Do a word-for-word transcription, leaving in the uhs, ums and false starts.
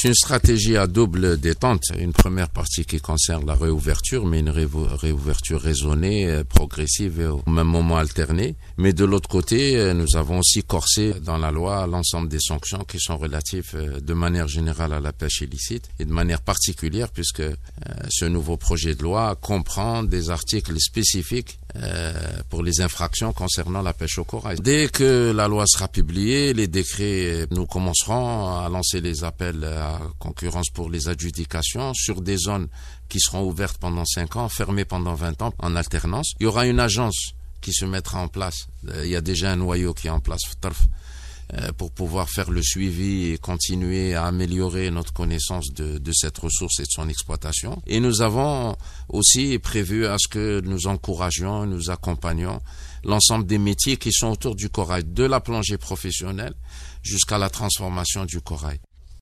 C'est une stratégie à double détente. Une première partie qui concerne la réouverture, mais une réouverture raisonnée, progressive et au même moment alternée. Mais de l'autre côté, nous avons aussi corsé dans la loi l'ensemble des sanctions qui sont relatives de manière générale à la pêche illicite et de manière particulière puisque euh, ce nouveau projet de loi comprend des articles spécifiques euh, pour les infractions concernant la pêche au corail. Dès que la loi sera publiée, les décrets, nous commencerons à lancer les appels à concurrence pour les adjudications sur des zones qui seront ouvertes pendant cinq ans, fermées pendant vingt ans en alternance. Il y aura une agence qui se mettra en place. Il y a déjà un noyau qui est en place pour pouvoir faire le suivi et continuer à améliorer notre connaissance de, de cette ressource et de son exploitation. Et nous avons aussi prévu à ce que nous encouragions, nous accompagnions l'ensemble des métiers qui sont autour du corail, de la plongée professionnelle jusqu'à la transformation du corail.